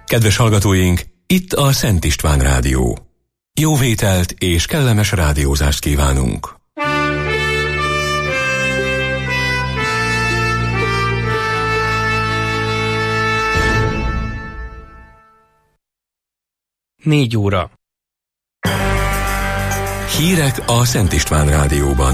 Kedves hallgatóink, itt a Szent István Rádió. Jó vételt és kellemes rádiózást kívánunk! Négy óra. Hírek a Szent István Rádióban.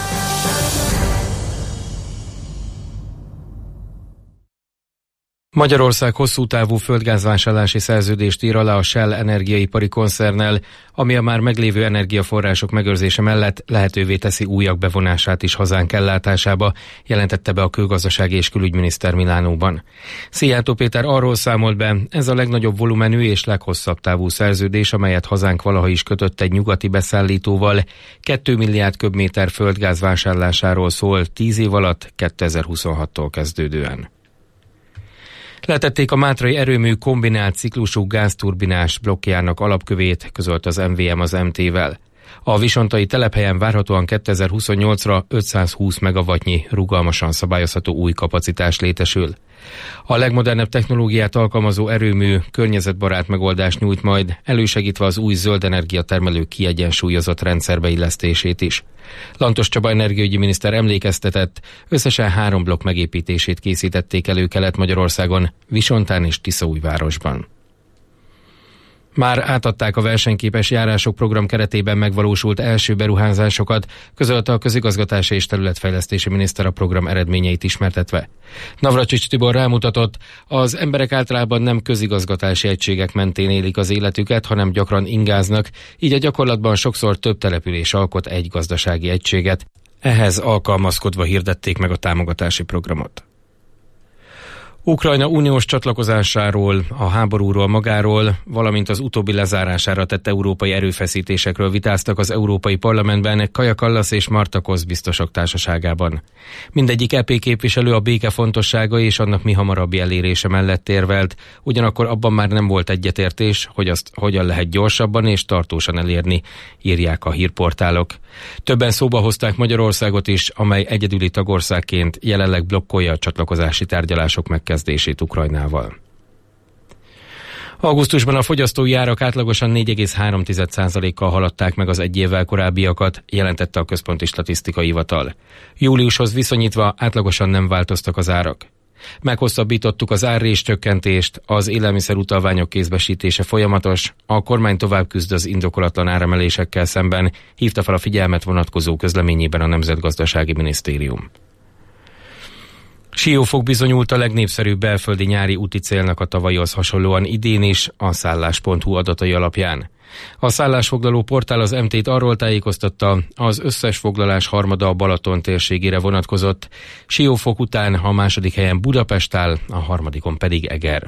Magyarország hosszú távú földgázvásárlási szerződést ír alá a Shell energiaipari koncernnel, ami a már meglévő energiaforrások megőrzése mellett lehetővé teszi újak bevonását is hazánk ellátásába, jelentette be a külgazdasági és külügyminiszter Milánóban. Szijjártó Péter arról számolt be, ez a legnagyobb volumenű és leghosszabb távú szerződés, amelyet hazánk valaha is kötött egy nyugati beszállítóval, 2 milliárd köbméter földgáz vásárlásáról szól 10 év alatt, 2026-tól kezdődően. Letették a mátrai erőmű kombinált ciklusú gázturbinás blokkjának alapkövét, közölt az MVM az MT-vel. A visontai telephelyen várhatóan 2028-ra 520 megawattnyi rugalmasan szabályozható új kapacitás létesül. A legmodernebb technológiát alkalmazó erőmű környezetbarát megoldást nyújt majd, elősegítve az új zöld energiatermelő kiegyensúlyozott rendszerbe illesztését is. Lantos Csaba energiaügyi miniszter emlékeztetett, összesen 3 blokk megépítését készítették elő Kelet-Magyarországon, Visontán és Tiszaújvárosban. Már átadták a versenyképes járások program keretében megvalósult első beruházásokat, közölte a közigazgatási és területfejlesztési miniszter a program eredményeit ismertetve. Navracsics Tibor rámutatott, az emberek általában nem közigazgatási egységek mentén élik az életüket, hanem gyakran ingáznak, így a gyakorlatban sokszor több település alkot egy gazdasági egységet. Ehhez alkalmazkodva hirdették meg a támogatási programot. Ukrajna uniós csatlakozásáról, a háborúról magáról, valamint az utóbbi lezárására tett európai erőfeszítésekről vitáztak az Európai Parlamentben Kaja Kallas és Marta Kosz biztosok társaságában. Mindegyik EP képviselő a béke fontossága és annak mihamarabbi elérése mellett érvelt, ugyanakkor abban már nem volt egyetértés, hogy azt hogyan lehet gyorsabban és tartósan elérni, írják a hírportálok. Többen szóba hozták Magyarországot is, amely egyedüli tagországként jelenleg blokkolja a csatlakozási tárgyalások megkezdését Ukrajnával. Augusztusban a fogyasztói árak átlagosan 4,3%-kal haladták meg az egy évvel korábbiakat, jelentette a Központi Statisztikai Hivatal. Júliushoz viszonyítva átlagosan nem változtak az árak. Meghosszabbítottuk az árréscsökkentést, az élelmiszer utalványok kézbesítése folyamatos, a kormány tovább küzd az indokolatlan áremelésekkel szemben, hívta fel a figyelmet vonatkozó közleményében a Nemzetgazdasági Minisztérium. Siófok bizonyult a legnépszerűbb belföldi nyári úti célnak a tavalyhoz hasonlóan idén is, a szállás.hu adatai alapján. A szállásfoglaló portál az MT-t arról tájékoztatta, az összes foglalás harmada a Balaton térségére vonatkozott, Siófok után a második helyen Budapest áll, a harmadikon pedig Eger.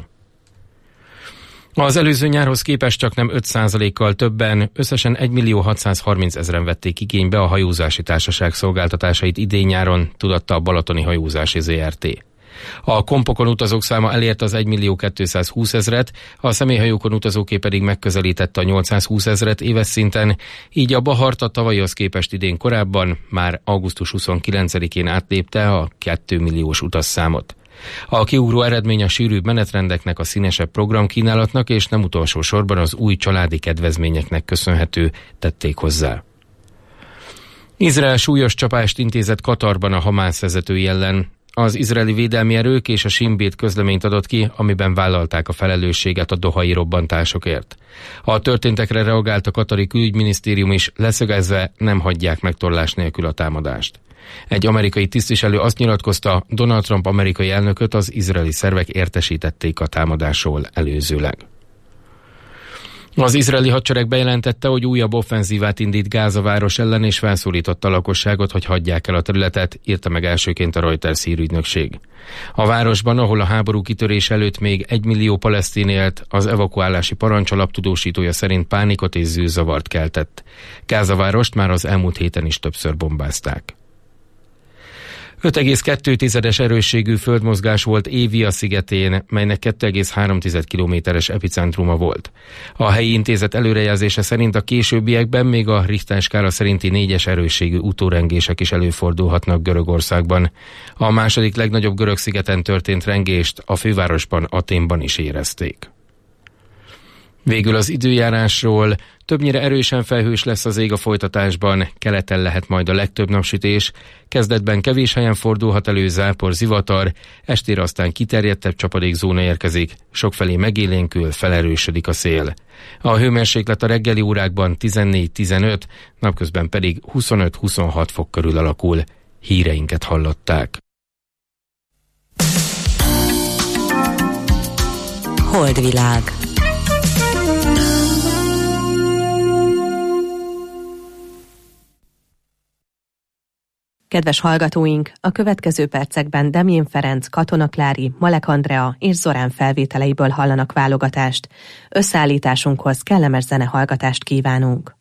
Az előző nyárhoz képest csak nem 5%-kal többen, összesen 1.630.000-en vették igénybe a hajózási társaság szolgáltatásait idén nyáron, tudatta a Balatoni Hajózási Zrt. A kompokon utazók száma elérte az 1.220.000-et, a személyhajókon utazóké pedig megközelítette a 820.000-et éves szinten, így a Bahart a tavalyhoz képest idén korábban már augusztus 29-én átlépte a 2 milliós utasszámot. A kiugró eredmény a sűrűbb menetrendeknek, a színesebb programkínálatnak és nem utolsó sorban az új családi kedvezményeknek köszönhető, tették hozzá. Izrael súlyos csapást intézett Katarban a Hamász vezetői ellen. Az izraeli védelmi erők és a Shin Bet közleményt adott ki, amiben vállalták a felelősséget a dohai robbantásokért. A történtekre reagált a katari külügyminisztérium is, leszögezve nem hagyják megtorlás nélkül a támadást. Egy amerikai tisztviselő azt nyilatkozta, Donald Trump amerikai elnököt az izraeli szervek értesítették a támadásról előzőleg. Az izraeli hadsereg bejelentette, hogy újabb offenzívát indít Gáza város ellen, és felszólította a lakosságot, hogy hagyják el a területet, írta meg elsőként a Reuters hírügynökség. A városban, ahol a háború kitörés előtt még 1 millió palesztin élt, az evakuálási parancs alaptudósítója szerint pánikot és zűrzavart keltett. Gáza várost már az elmúlt héten is többször bombázták. 5,2-es erősségű földmozgás volt Évia szigetén, melynek 2,3 kilométeres epicentruma volt. A helyi intézet előrejelzése szerint a későbbiekben még a Richter skála szerinti 4-es erősségű utórengések is előfordulhatnak Görögországban. A második legnagyobb görög szigeten történt rengést a fővárosban, Athénban is érezték. Végül az időjárásról: többnyire erősen felhős lesz az ég a folytatásban, keleten lehet majd a legtöbb napsütés, kezdetben kevés helyen fordulhat elő zápor, zivatar, estére aztán kiterjedtebb csapadékzóna érkezik, sokfelé megélénkül, felerősödik a szél. A hőmérséklet a reggeli órákban 14-15, napközben pedig 25-26 fok körül alakul. Híreinket hallották. Holdvilág. Kedves hallgatóink, a következő percekben Demjén Ferenc, Katona Klári, Malek Andrea és Zorán felvételeiből hallanak válogatást. Összeállításunkhoz kellemes zenehallgatást kívánunk.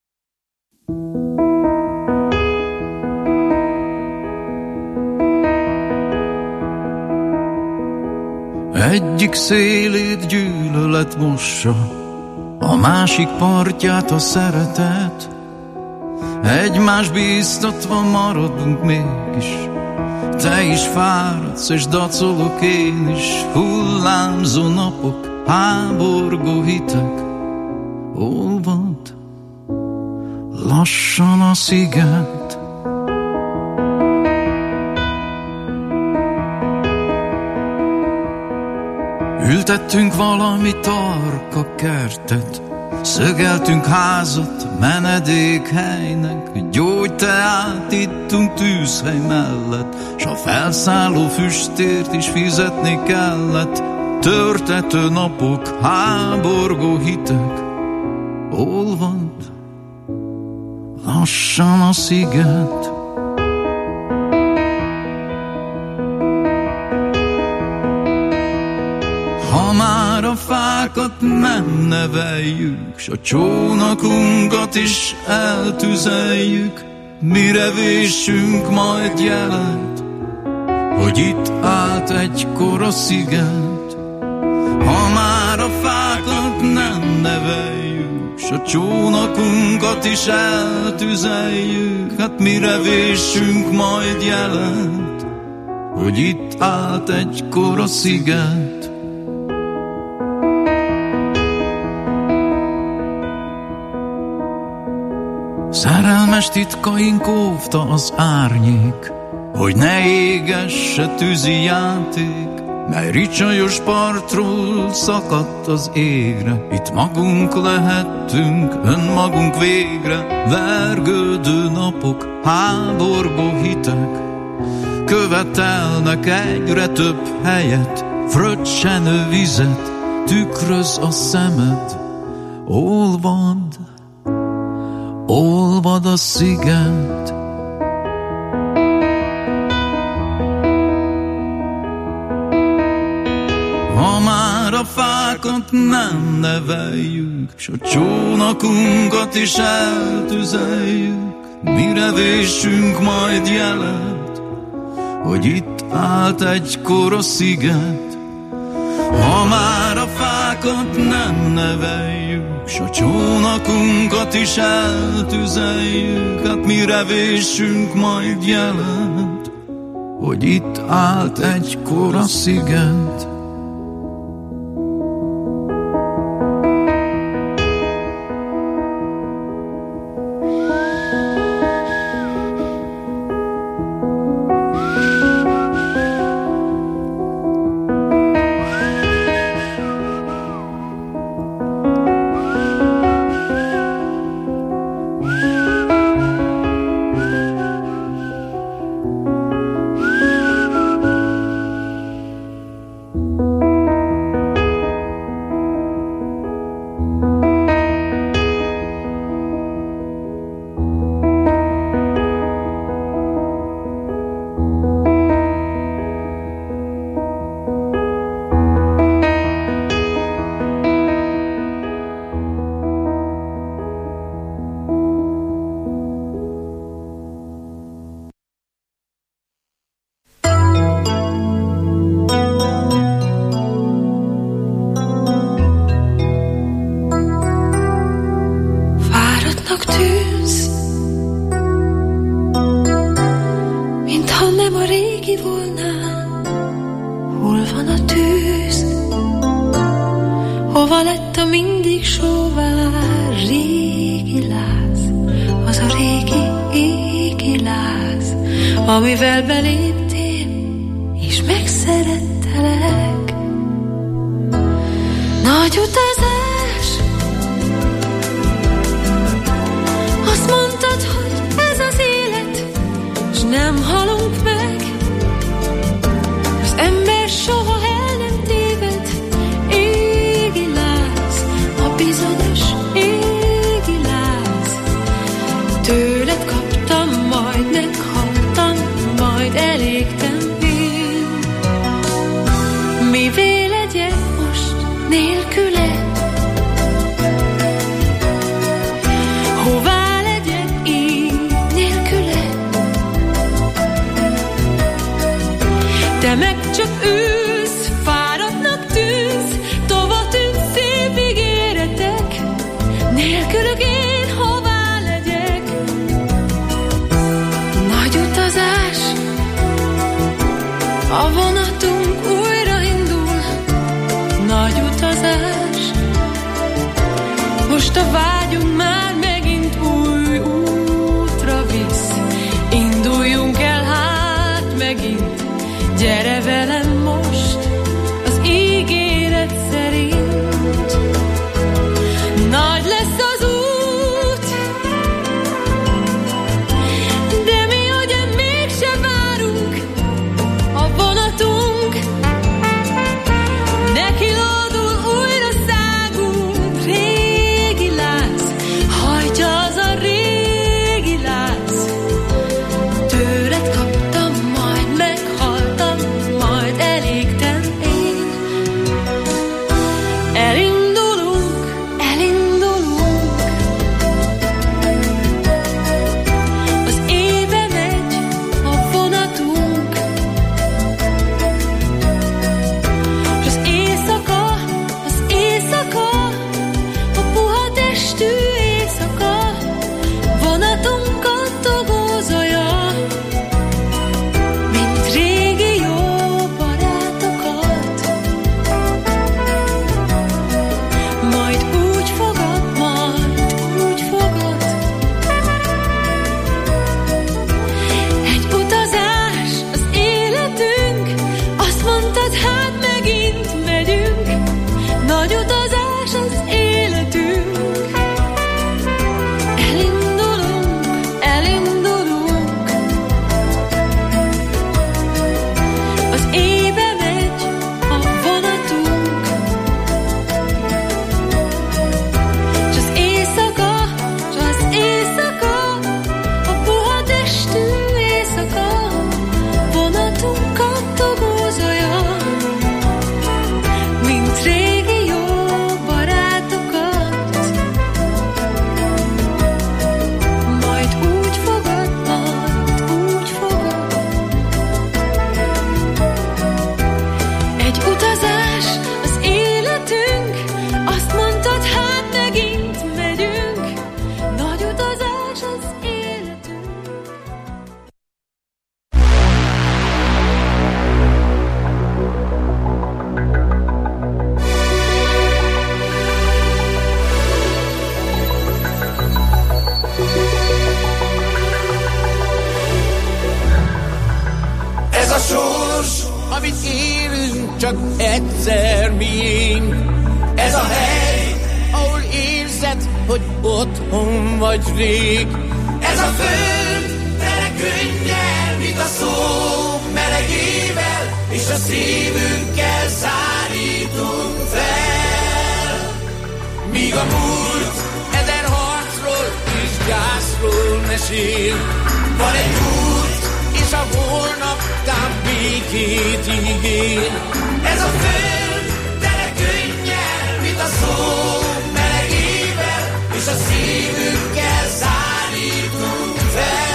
Egyik szélét gyűlölet mossa, a másik partját a szeretet. Egymás bíztatva maradunk mégis, te is fáradsz és dacolok én is. Hullámzó napok, háborgó hitek, olvad lassan a sziget. Ültettünk valami tarka kertet, szögeltünk házat menedékhelynek, gyógyteát ittunk tűzhely mellett, s a felszálló füstért is fizetni kellett. Törtető napok, háborgó hitek, olvad lassan a sziget. Ha már a fákat nem neveljük, s a csónakunkat is eltüzeljük, mire vésünk majd jelent, hogy itt állt egykor a sziget. Ha már a fákat nem neveljük, s a csónakunkat is eltüzeljük, hát mire vésünk majd jelent, hogy itt állt egykor a sziget. Szerelmes titkaink óvta az árnyék, hogy ne égesse tűzi játék, mely ricsajos partról szakadt az égre. Itt magunk lehettünk, önmagunk végre. Vergődő napok, háborgó hitek, követelnek egyre több helyet. Fröccsenő vizet tükröz a szemed, olvad a sziget. Ha már a fákat nem neveljük, s a csónakunkat is eltüzeljük, mire vésünk majd jelent, hogy itt állt egykor a sziget. Ha már a fákat nem neveljük, s a csónakunkat is eltüzeljük, hát mire vésünk majd jelent, hogy itt állt egykor a sziget. mondta mindig sóvár, régi láz, az a régi, égi láz, amivel beléptél, és megszerettelek. Nagy utazás, azt mondtad, hogy ez az élet, s nem halunk meg. Az ember soha el nem téved, égi láz, a bizonyos égi láz. Tőled kaptam, majd meghaltam, majd elégtem én. Mivé legyek most nélküle? Hová legyek így nélküle? Te meg csak ülsz, fáradtnak tűnsz, tova tűnsz szép ígéretek, nélkülük én hová legyek? Nagy utazás, a vonatunk újraindul, nagy utazás, most a vágyunk már megint új útra visz. Induljunk el hát megint, gyere velem most az ígéret szerint. Nagy lesz az út, de mi ugyan mégse várunk, a vonatunk neki lódul, újra szágunk. Régi láz, hajtja az a régi láz. Tőled kaptam, majd meghaltam, majd elégtem én. Elindulunk, elindulunk, az éjbe megy a vonatunk, s az éjszaka, a puha testű éjszaka, vonatunkat togózolja, mint régi jó barátokat. Majd úgy fogad, egy utazás az életünk, azt mondtad, hát megint megyünk, nagy utazás az életünk. Elindulunk, elindulunk, az éjbe megy a vonatunk, s az éjszaka, a puha testű éjszaka, vonatunkat togózolja, mint régi jó barátokat. Majd úgy fogad, egy utazás az életünk, azt mondtad, hát megint megyünk, nagy utazás az életünk. Ez a sors, amit élünk, csak egyszer miénk. Ez a hely, ahol érzed, hogy otthon vagy rég. Ez a föld, tele könnyel, mint a szó melegével, és a szívünkkel szállítunk fel. Míg a múlt ezer harcról és gyászról mesél, van egy út, és a holnaptán békét ígér. Ez a föld tele könnyel, mint a szó melegével, és a szívünkkel szállítunk fel.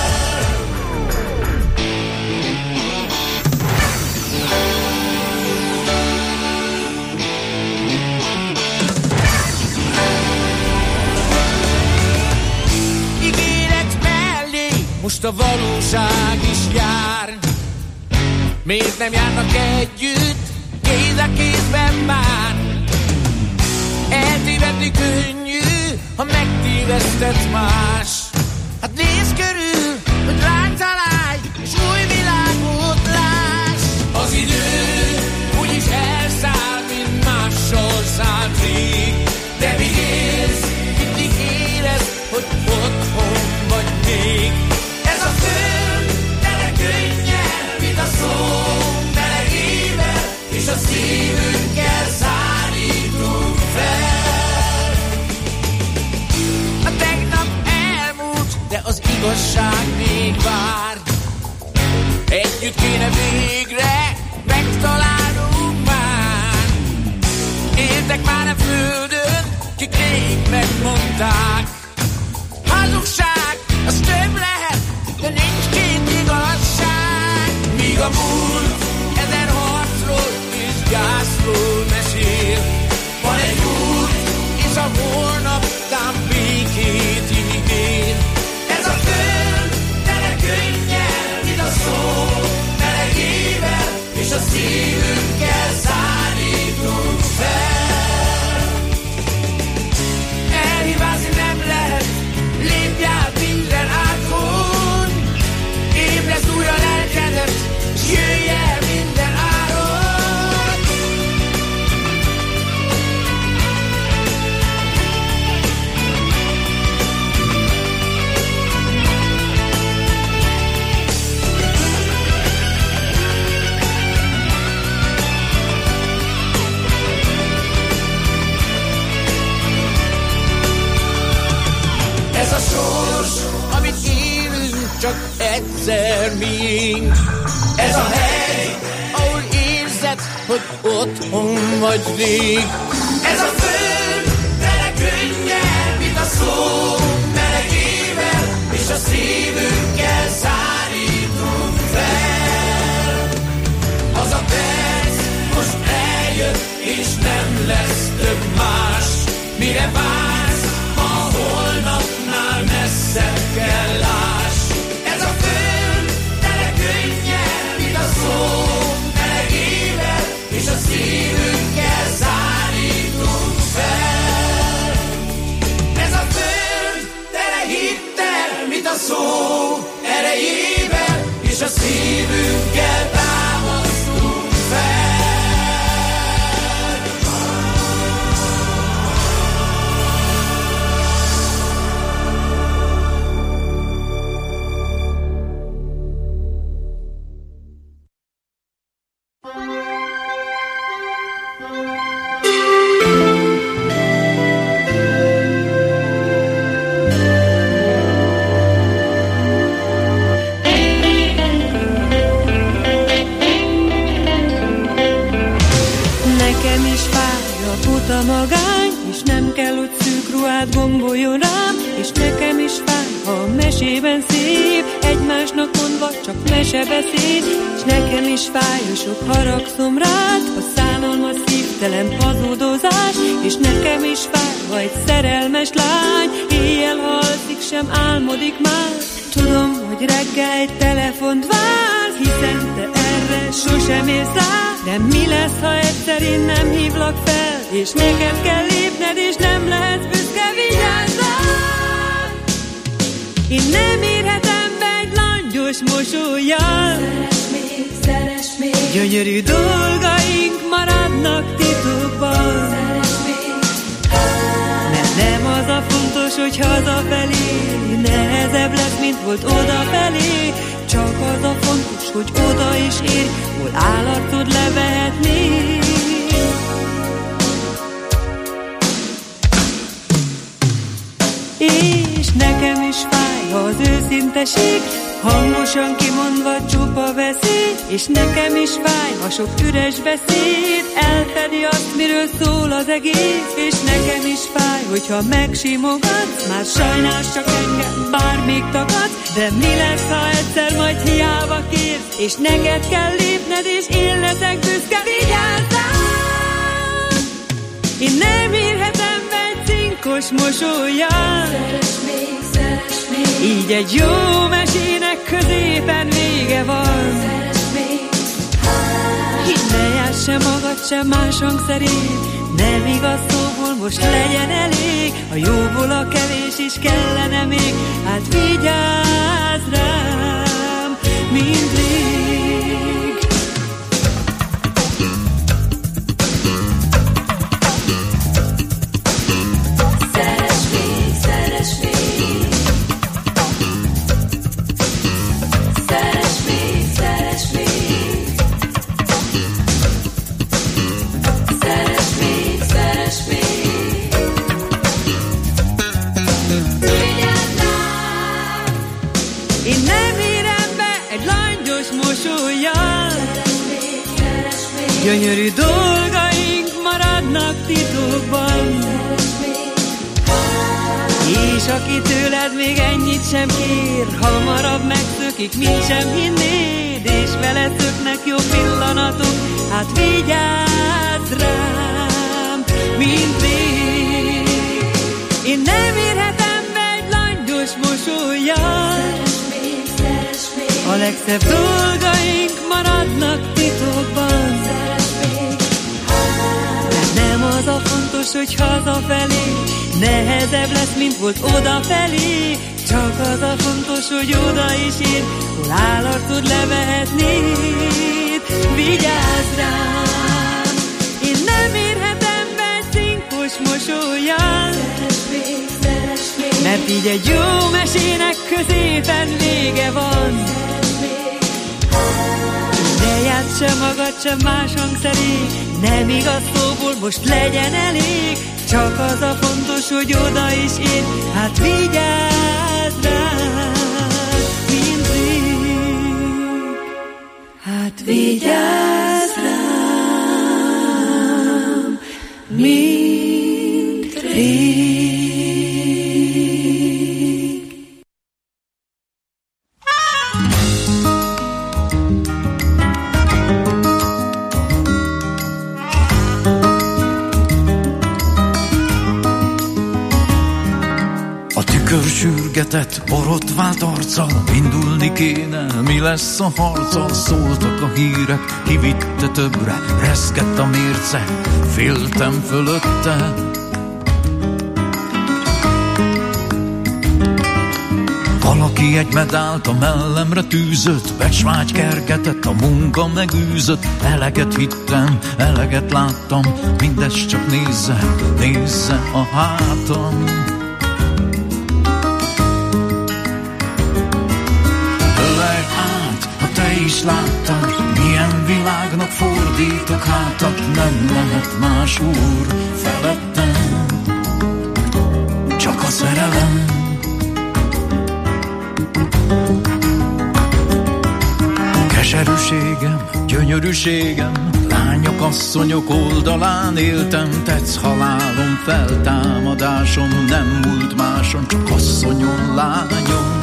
Ígéret mellé most a valóság is jár. Miért nem járnak együtt, kéz a kézben már? Tévedni könnyű, ha megtévesztett más. Hát nézz körül, hogy rád találj, és új világot láss. Az idő úgyis elszáll, mint mással szállt rég. De vigyázz, mindig érezd, hogy otthon vagy még. Ez a föld tele könnyel, mint a szó melegével, és a szívünkkel szállítunk fel. A tegnap elmúlt, de az igazság még vár. Együtt kéne végre megtalálnunk már. Éltek már a földön, kik rég megmondták. Hazugság, az több lehet, de nincs két igazság. Míg a múlt ezer harcról és gyászról mesél. Van egy út, és a holnap tám békét ígér. Ez a föld tele könnyel, mint a szó melegével, és a szívünkkel szállítunk fel. Elhibázni nem lehet, lépj át minden átkon. Ébrezd újra lelkedet, s jöjj el minden áron. Ez a sors, amit élünk, csak egyszer miénk. Ez a hely, ahol érzed, hogy otthon vagy rég. Ez a föld tele könnyel, mint a szó melegével, és a szívünkkel szállítunk fel. Az a perc most eljött, és nem lesz több más. Mire vársz, ha holnapnál messzebb kell láss. Ez a föld tele könnyel, mint a szó melegével, és a szívünkkel szállítunk fel. Ez a föld tele hittel, mint a szó erejével, és a szívünkkel támasztunk fel. Magány, és nem kell, hogy szűk ruhát gomboljon rám, és nekem is fáj, ha a mesében szép, egymásnak mondva csak mesebeszéd, és nekem is fáj, hogy sok haragszom rád, a szánalmas szívtelen hazudozás, és nekem is fáj, ha egy szerelmes lány éjjel halszik, sem álmodik már. Tudom, hogy reggel egy telefont vár, hiszen te erre sosem érsz rá, de mi lesz, ha egyszer én nem hívlak fel, és neked kell lépned, és nem lehetsz büszke, vigyázzál! Én nem érhetem be egy langyos mosollyal. Szeress még, gyönyörű dolgaink maradnak titokban. Szeress még, mert nem az a fontos, hogy hazafelé nehezebb lesz, mint volt odafelé. Csak az a fontos, hogy oda is érj, hol állatod levehetni. És nekem is fáj az őszinteség, hangosan kimondva csupa veszély, és nekem is fáj, ha sok üres beszéd elfedi azt, miről szól az egész, és nekem is fáj, hogyha megsimogatsz, már sajnálsz csak engem, bár még tagadsz, de mi lesz, ha egyszer majd hiába kérsz, és neked kell lépned, és én leszek büszke, vigyázzál! Én nem érhetem be egy cinkos mosollyal. Szeress még, szeress még, így egy jó mesének középen vége van. Szeress még, hidd ne jársz se magad, se más hangszerét, nem igaz szó, szóból most legyen elég, a jóból a kevés is kellene még, hát vigyázz rám, mint rég. Szeress még, szeress még. Szeress még, szeress még. Szeress még, szeress még. Vigyázz rám. Én nem érem be egy langyos mosollyal, gyönyörű dolgaink maradnak titokban, és aki tőled még ennyit sem kér, hamarabb megszökik, mint sem hinnéd, és vele szöknek jó pillanatok, hát vigyázz rám, mint rég. Én nem érhetem be egy langyos mosollyal, a legszebb dolgaink maradnak titokban, mert nem az a fontos, hogy hazafelé nehezebb lesz, mint volt odafelé, csak az a fontos, hogy oda is ér, hol állarcod levehetnéd. Vigyázz rám, én nem érhetem be egy cinkos mosollyal, mert így egy jó mesének középen vége van. Ne játsz sem magad, sem más hangszeré, nem igaz szóból most legyen elég, csak az a fontos, hogy oda is ér, hát vigyázz rám, mint rég. Hát vigyázz rám, mint rég. Sürgetett, borotvált arccal, indulni kéne, mi lesz a harccal, szóltak a hírek, kivitte többre, reszkett a mérce, féltem fölötte. Valaki egy medált a mellemre tűzött, becsvágy kergetett, a munka megűzött, eleget hittem, eleget láttam, mindez csak nézze, nézze a hátam. És láttad, milyen világnak fordítok hátat, nem lehet más úr felettem, csak a szerelem. Keserűségem, gyönyörűségem, lányok, asszonyok oldalán éltem, tetsz halálom, feltámadásom, nem múlt máson, csak asszonyon, lányom.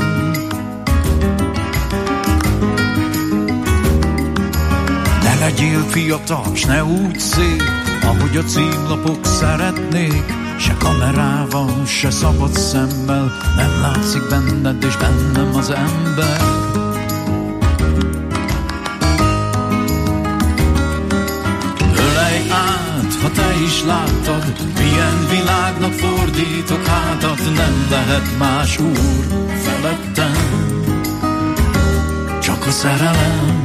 Ne legyél fiatal, s ne úgy szép, ahogy a címlapok szeretnék, se kamerával, se szabad szemmel, nem látszik benned és bennem az ember. Ölelj át, ha te is láttad, milyen világnak fordítok hátat, nem lehet más úr felettem, csak a szerelem.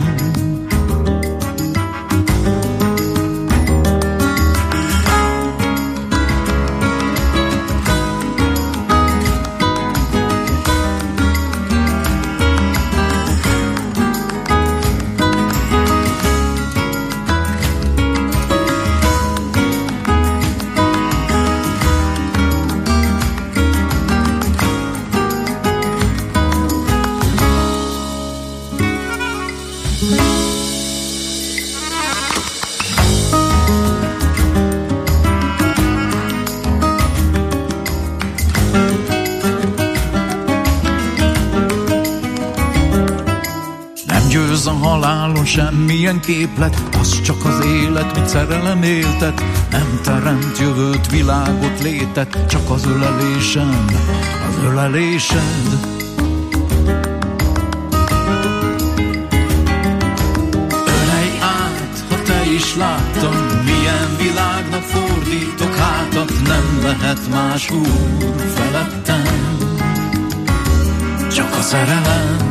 A halálon semmilyen képlet, az csak az élet, mit szerelem éltet, nem teremt jövőt, világot, létet, csak az ölelésem, az ölelésed. is láttam, milyen világnak fordítok hátat, lehet más úr felettem, csak a szerelem.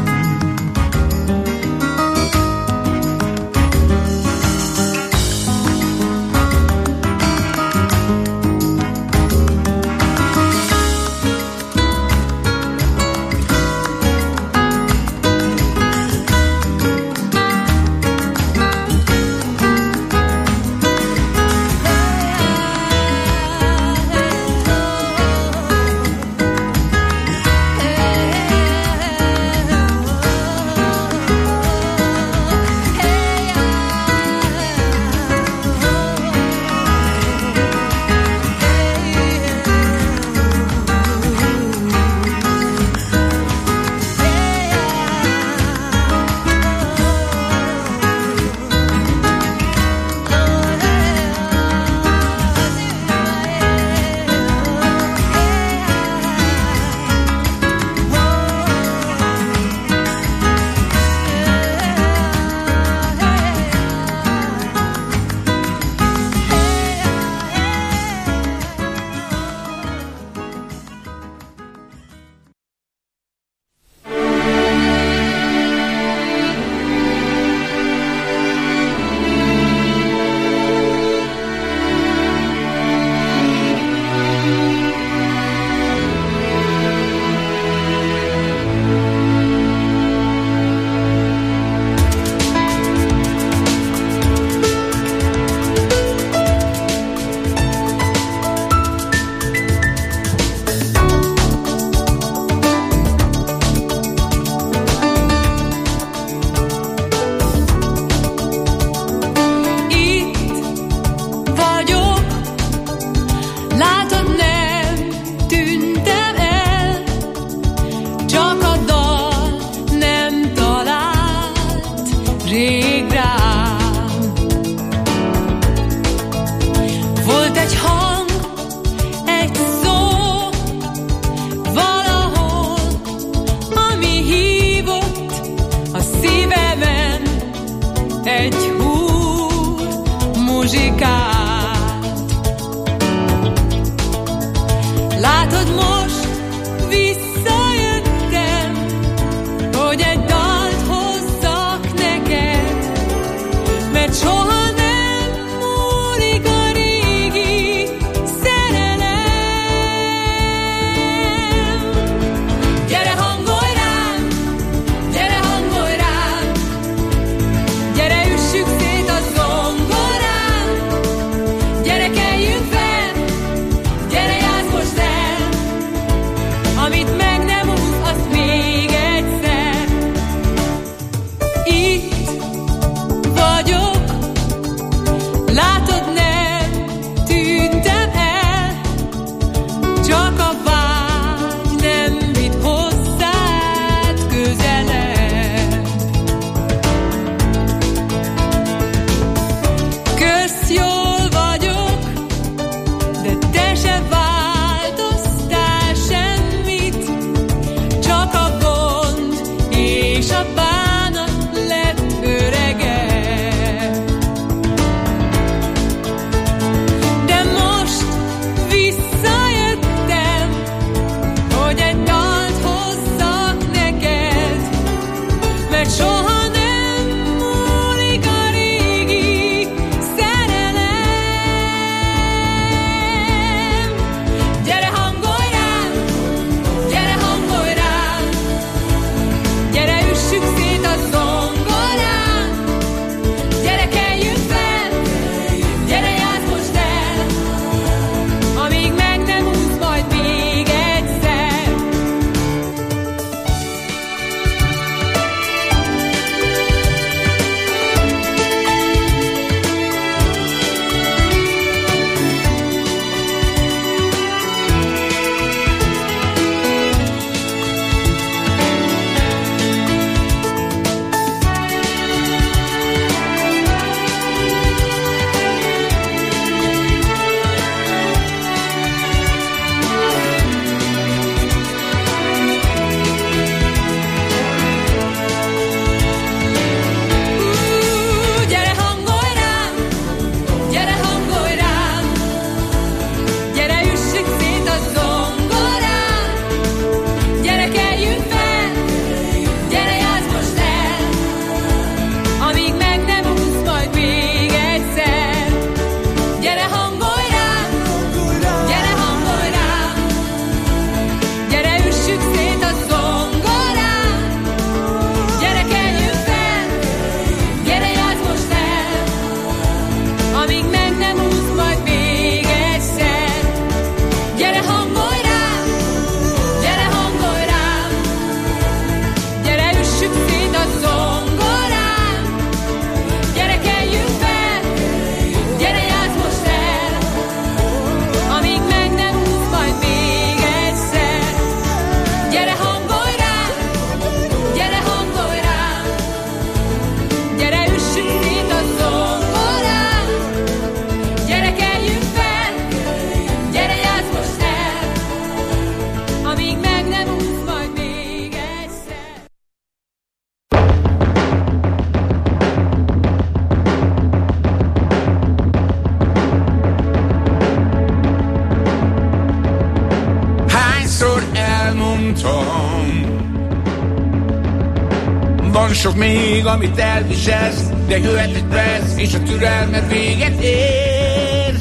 Van sok még, amit elviselsz, de jöhet egy perc, és a türelmed véget ér.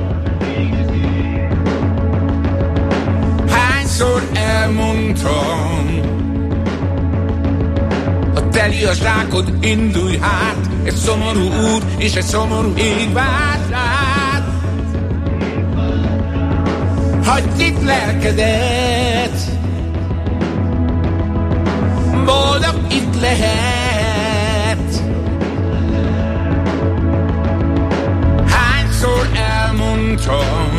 Hányszor elmondtam, a teli a zsákod, indulj hát, egy szomorú út és egy szomorú ég vár rád. Hagyd itt lelkedet, boldog itt lehet. Hányszor elmondtam,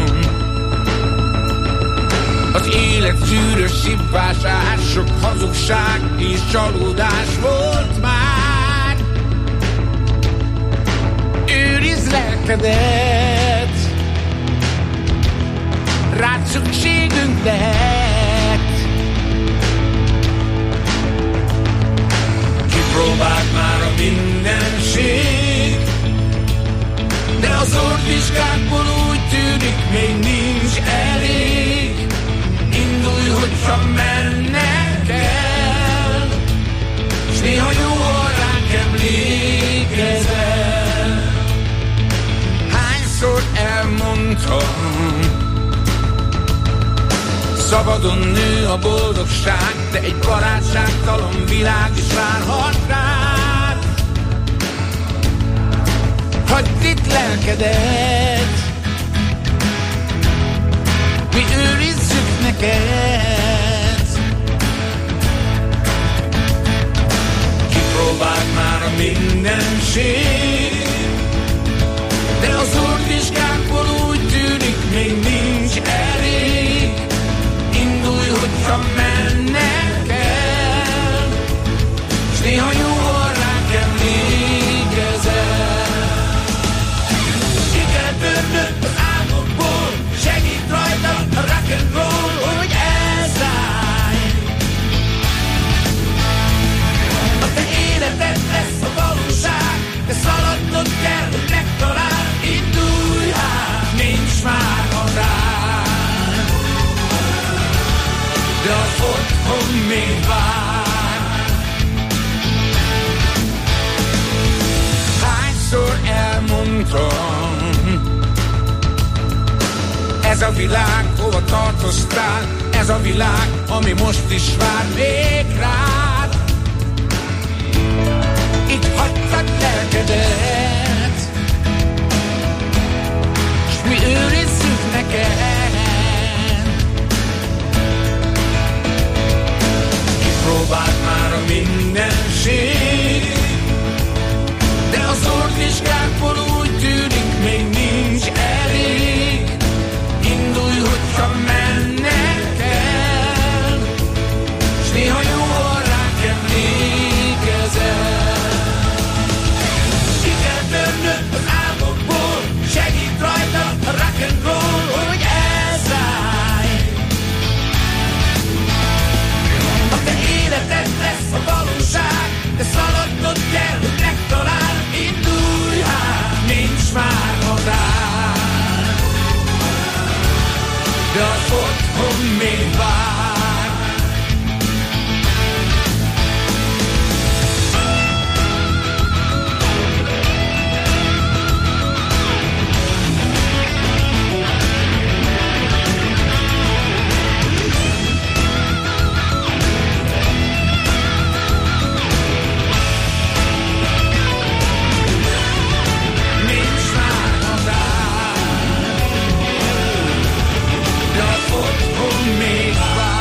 az élet szűrös szipvásás, sok hazugság és csalódás volt már. Őrizd lelkedet, rád szükségünk lehet. Kipróbáld már a mindenség, de az orvvizsgákból úgy tűnik, még nincs elég. Indulj, hogyha menned kell, s néha jó, ha ránk emlékezel. Hányszor elmondtam, szabadon nő a boldogság, de egy barátságtalan világ is várhat rád. Hagyd itt lelkedet, mi őrizzük neked. Kipróbáld már a mindenség, de az orvvizsgákból úgy tűnik, még nincs elég. Indulj, hogyha menned kell, s néha jó, ha ránk emlékezel. Ki kell törnöd az álmokból, segít rajta a rock and roll, hogy elszállj. A te életed lesz a valóság, de szaladnod kell, hogy megtalál. Indulj hát, nincs már határ, de az otthon még vár. Hányszor elmondtam, ez a világ, hova tartoztál, ez a világ, ami most is vár még rád. Itt hagytad lelkedet, s mi őrizzük neked. Kipróbáld már a mindenség, de az orvvizsgákból úgy tűnik, még nincs elég. Indulj, hogyha menned kell, s néha jó, ha ránk emlékezel. Ki kell törnöd az álmokból, segít rajta a rock and roll, hogy elszállj. A te életed lesz a valóság, de szaladnod kell, hogy megtalál. Indulj hát, nincs már határ, de az otthon még vár. Nincs már határ, de az otthon még vár.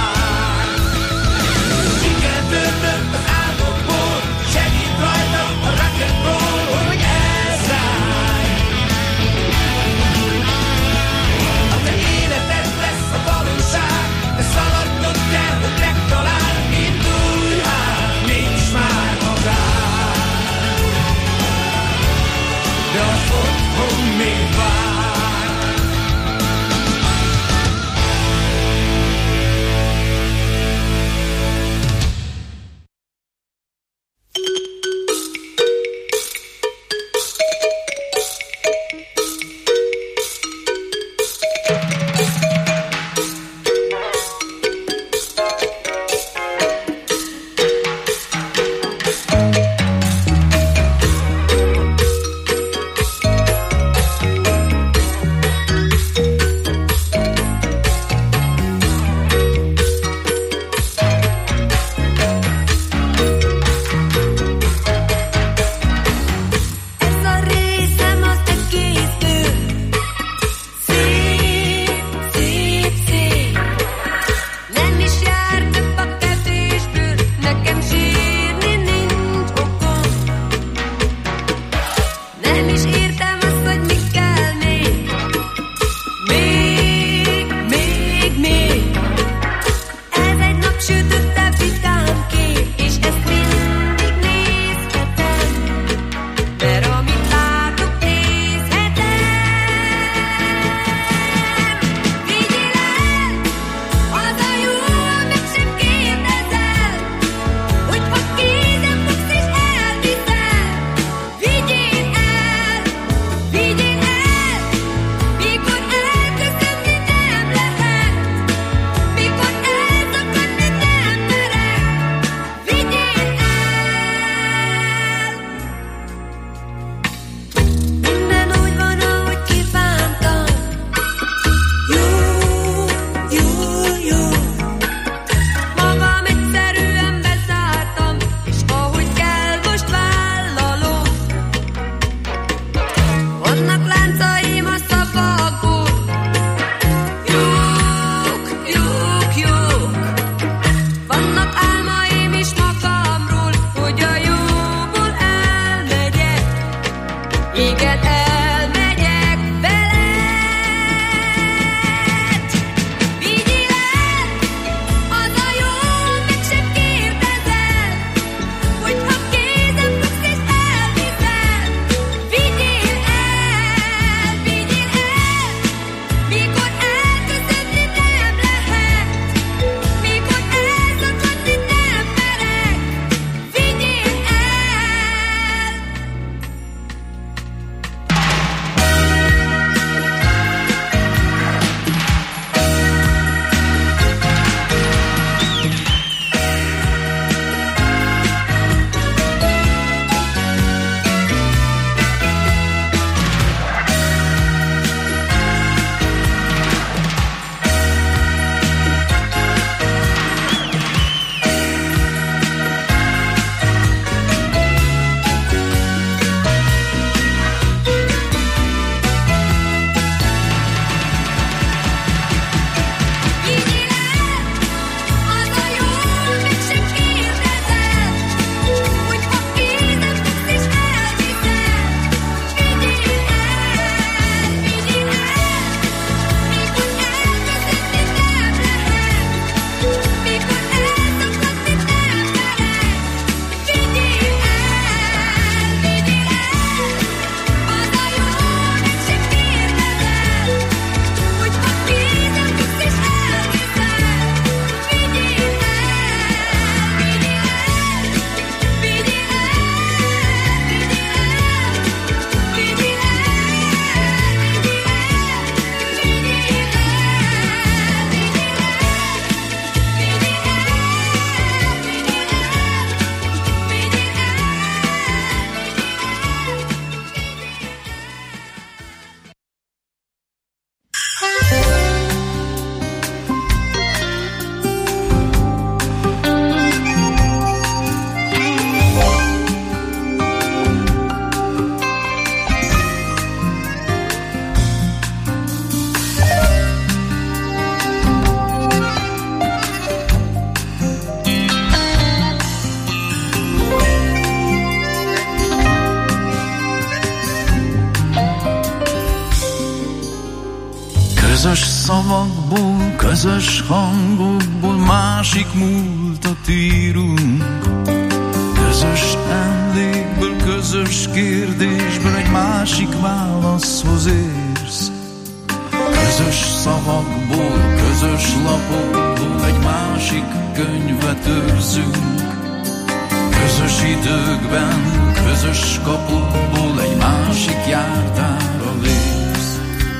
Közös szavakból, közös hangokból másik múltat írunk. Közös emlékből, közös kérdésből egy másik válaszhoz érsz. Közös szavakból, közös lapokból egy másik könyvet őrzünk. Közös időkben, közös kapukból egy másik járdára lépsz.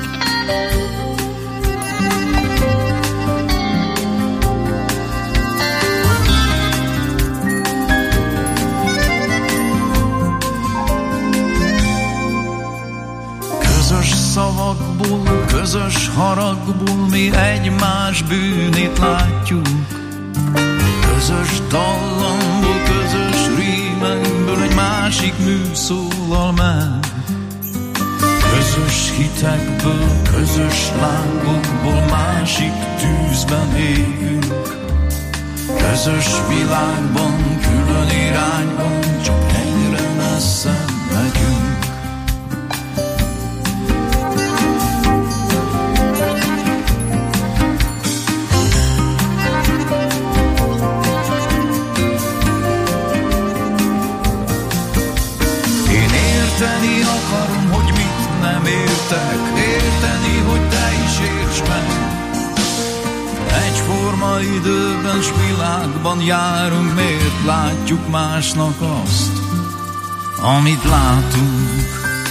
Közös szavakból, közös haragból mi egymás bűnét látjuk. Közös dallamból, közös rímekből egy másik mű szólal meg. Közös hitekből, közös lángokból másik tűzben égünk. Közös világban, külön irányban, csak egyre messzebb megyünk. Érteni akarom, hogy mit nem értek, érteni, hogy te is érts meg. Egyforma időben s világban járunk, miért látjuk másnak azt, amit látunk.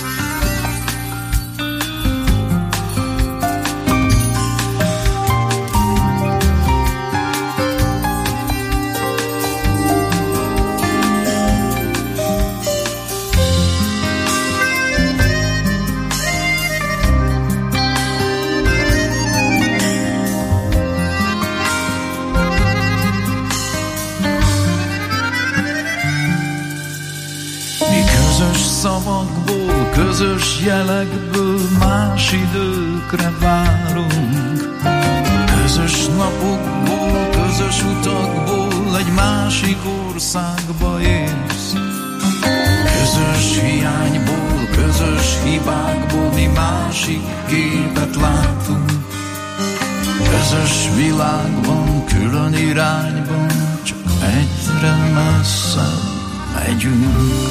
Szavakból, közös jelekből más időkre várunk. Közös napokból, közös utakból egy másik országba érsz. Közös hiányból, közös hibákból mi másik képet látunk. Közös világban, külön irányban, csak egyre messzebb megyünk.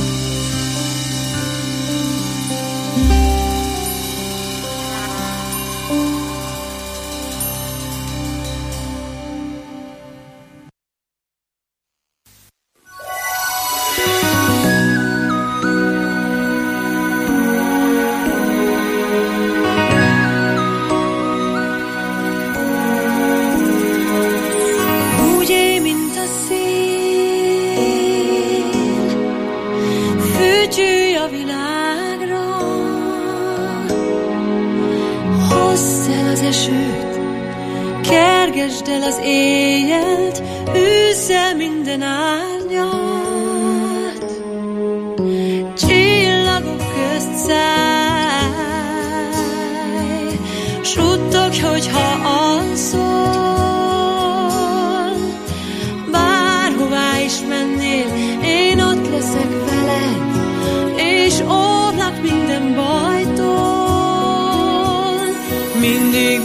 Kergesd el az éjjelt, űzz el minden árnyat. Csillagok közt szállj, suttogj, hogyha alszol. Bárhová is mennél, én ott leszek veled, és óvlak minden bajtól. Mindig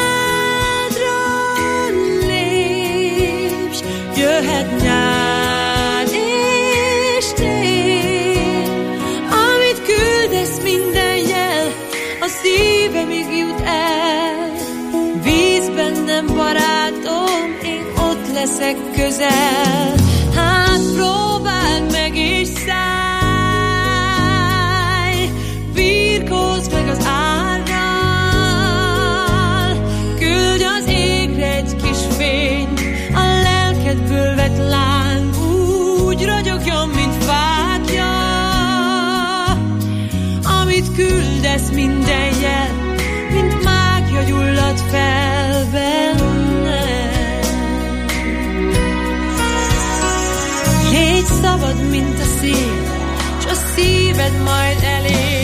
jöhet nyár és tél, amit küldesz minden jel, a szívemig jut el. Bízz bennem, barátom, én ott leszek közel. Hát próbáld meg és szállj, birkózz meg az árral, küldj az égre egy kis fényt, lelkedből vett láng úgy ragyogjon, mint fákja. Amit küldesz minden jel, mint mágia gyullad fel bennem. Légy szabad, mint a szél, s a szíved majd elér.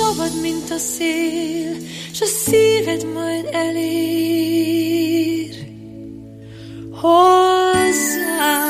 szabad, mint a szél, s a szíved majd elér hozzá.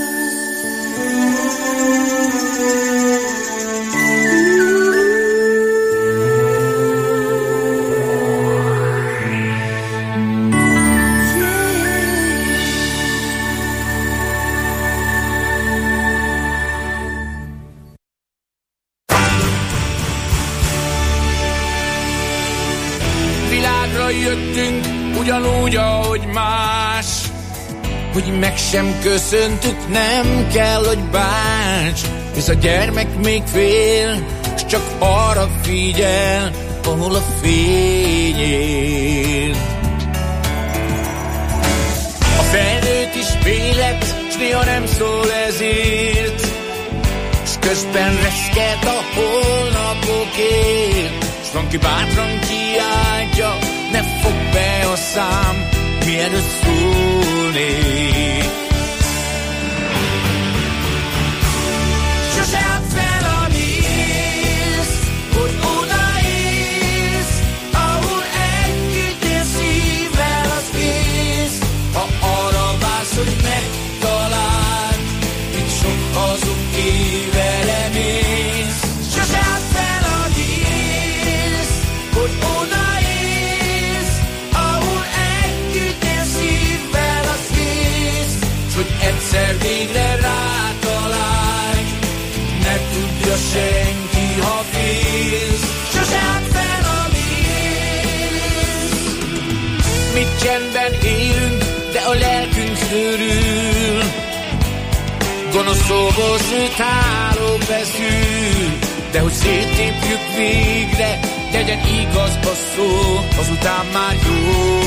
Jöttünk ugyanúgy, ahogy más, hogy meg sem köszöntük, nem kell, hogy bánts. Hisz a gyermek még fél, s csak arra figyel, ahol a fény él. A felnőtt is félet, s néha nem szól ezért, s közben reszket a holnapokért. S van ki bátran kiáltja, ne fog be a szám, mielőtt szólnék. Sose add fel a mész, hogy odaérsz, ahol együtt élsz szívvel az ész. Ha arra vársz, hogy megtaláld, itt sok hazug évele mész. Sose add fel a mész, hogy egyszer végre rátalálj, ne tudja senki, ha félsz. Sose add fel a mész. Mit csendben élünk, de a lelkünk örül. Gonosz szóval háló beszűl, de hogy széttépjük végre, legyen igaz a szó, azután már jó.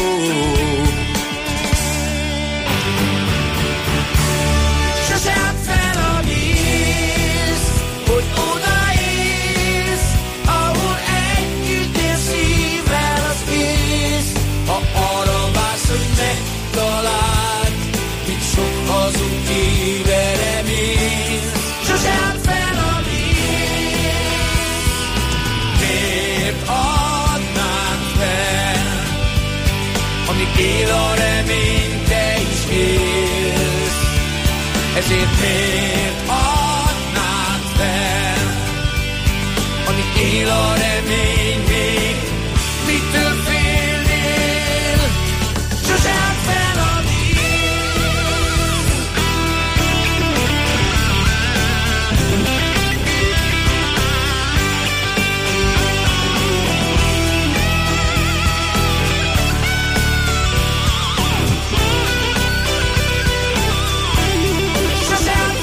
Sose add fel a mész, hogy odaérsz, ahol együtt élsz szívvel az ész. Ha arra vársz, hogy megtaláld, mit sok hazug éve remélsz. Sose add fel a mész. Miért adnád fel, amíg él a remény, te is élsz. Ezért miért adnád fel, amíg él a remény még, mitől félnél? Sose add fel a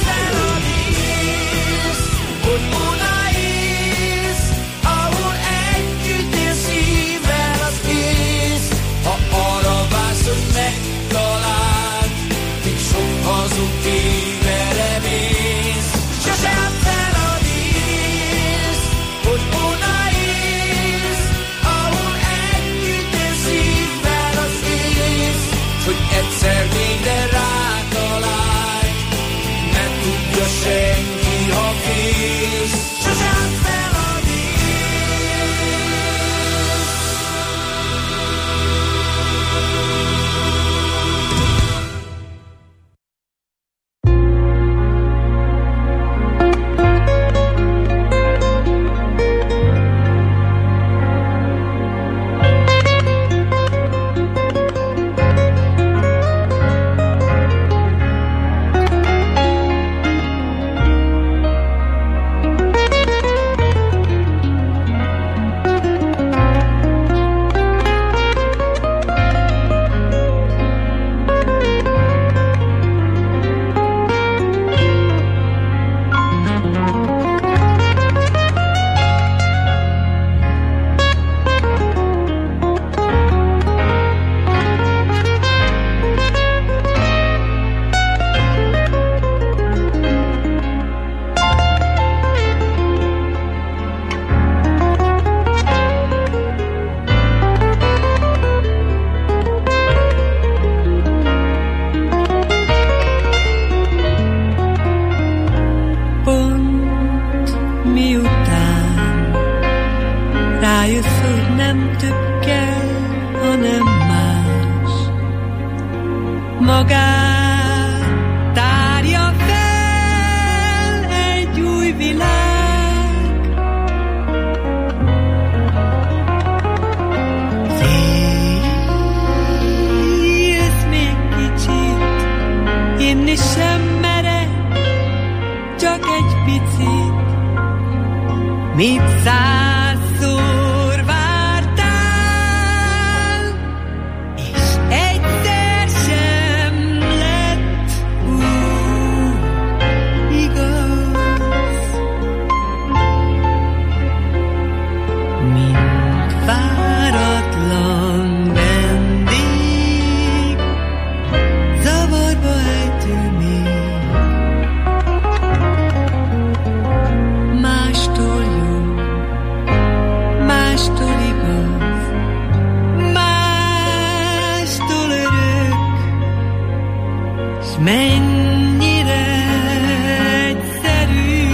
hogy odaérsz, ahol Rájössz, hogy nem több kell, hanem más. Magát tárja fel egy új világ. Félsz még kicsit, inni sem mered, csak egy picit. Mit százszor vártál, és egyszer sem lett úgy igaz. Mint váratlan vendég, zavarba ejtő még. Mástól jó, mástól igaz, mástól örök, s mennyire egyszerű.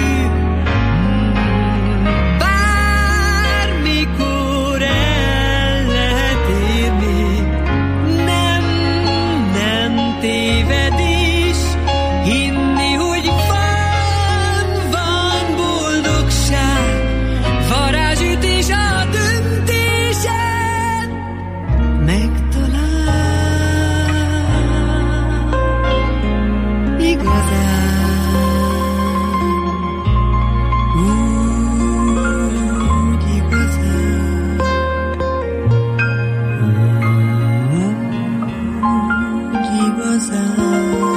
Bármikor el lehet érni, nem tévedés, hinni, hogy van boldogság, varázsütés a döntésed, megtalál igazán, úgy igazán, úgy igazán.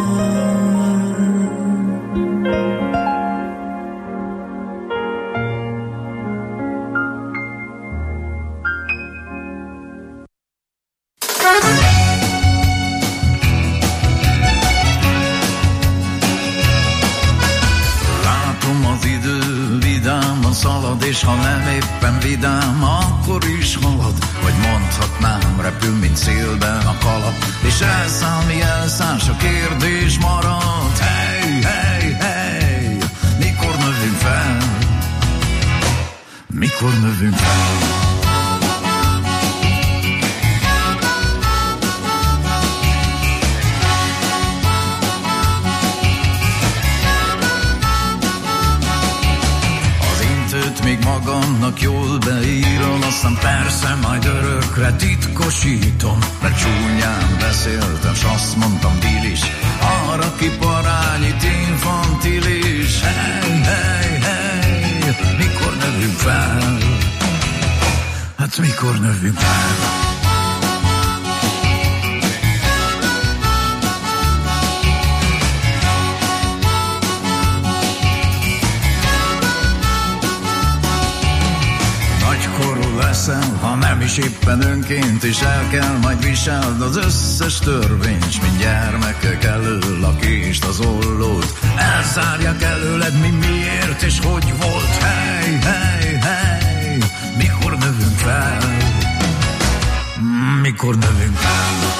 Látom az idő vidáman szalad, és ha nem éppen vidám, akkor is halad. Vagy mondhatnám, repül, mint szélben a kalap, és elszáll, mi elszáll, a kérdés marad. Hey, hey, hey, mikor növünk fel? Mikor növünk fel? Még magamnak jól beírom, aztán persze majd örökre titkosítom, mert csúnyán beszéltem, s azt mondtam bilis, arra kiparányít infantilis. Hey, hey, hey, mikor növünk fel? Hát mikor növünk fel? Leszel, ha nem is éppen önként, és el kell majd viseld az összes törvényt, s mint gyermekek elől a kést, az ollót elzárják előled, mi miért és hogy volt. Hey, hey, hey, mikor növünk fel? Mikor növünk fel?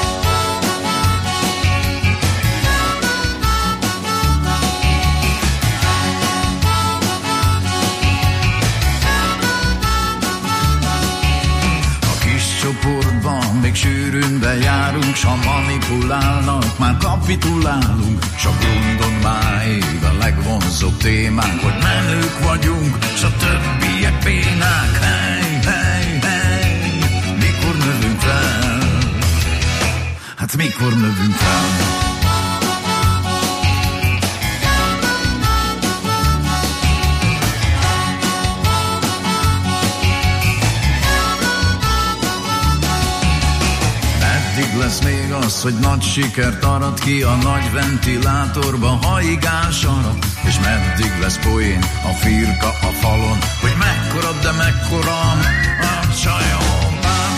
Csoportban még sűrűn bejárunk, s ha manipulálnak, már kapitulálunk. S a grundon máig a legvonzóbb témánk, hogy menők vagyunk, s a többiek bénák. Hey, hey, hey, mikor növünk fel? Hát mikor növünk fel? Lesz még az, hogy nagy sikert arat ki a nagy ventilátorba, haigál sarat, és meddig lesz poén a firka a falon, hogy mekkora, de mekkora a csajom.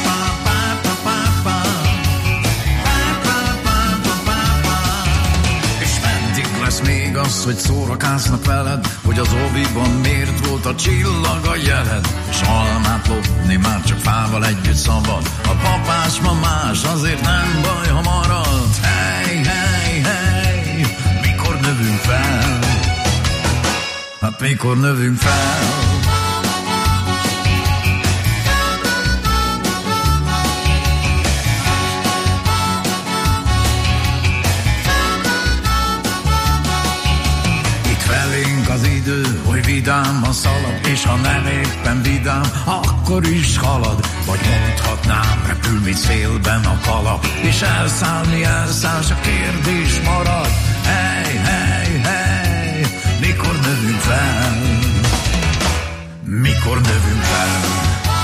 És meddig lesz még az, hogy szórakásznak veled, hogy az oviban miért volt a csillag a jeled, és almát lopni már csak fával együtt szabad. A papás mamás azért nem baj, ha marad. Hey, hey, hey, mikor növünk fel? Hát mikor növünk fel? és ha nem éppen vidám, akkor is halad, vagy mondhatnám, repül, mint szélben a kala, és elszállni elszáll, a kérdés marad. Hey, hey, hey, mikor növünk fel? Mikor növünk fel?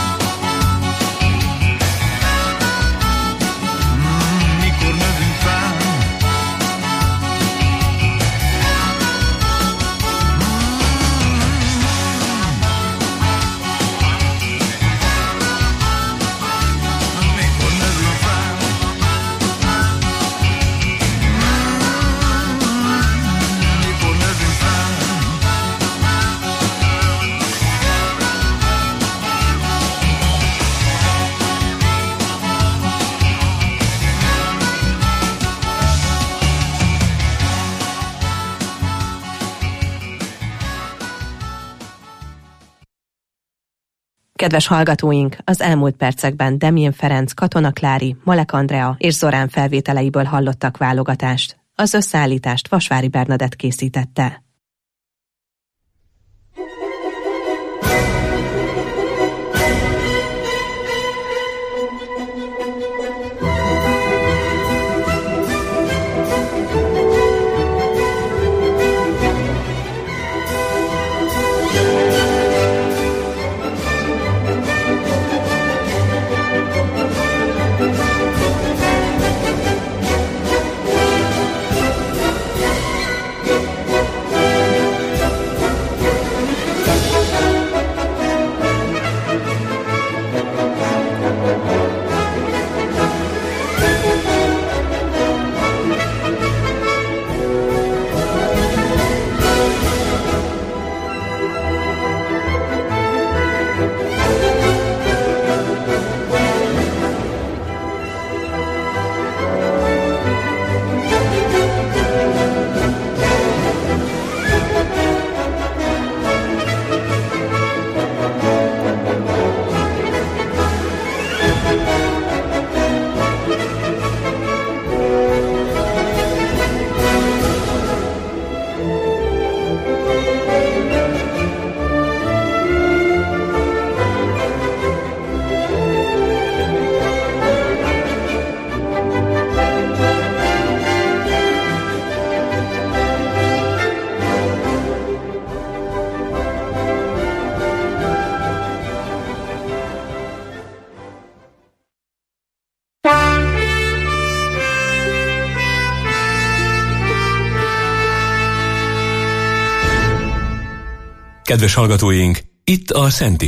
Kedves hallgatóink, az elmúlt percekben Demjén Ferenc, Katona Klári, Malek Andrea és Zorán felvételeiből hallottak válogatást. Az összeállítást Vasvári Bernadett készítette. Kedves hallgatóink, itt a Szent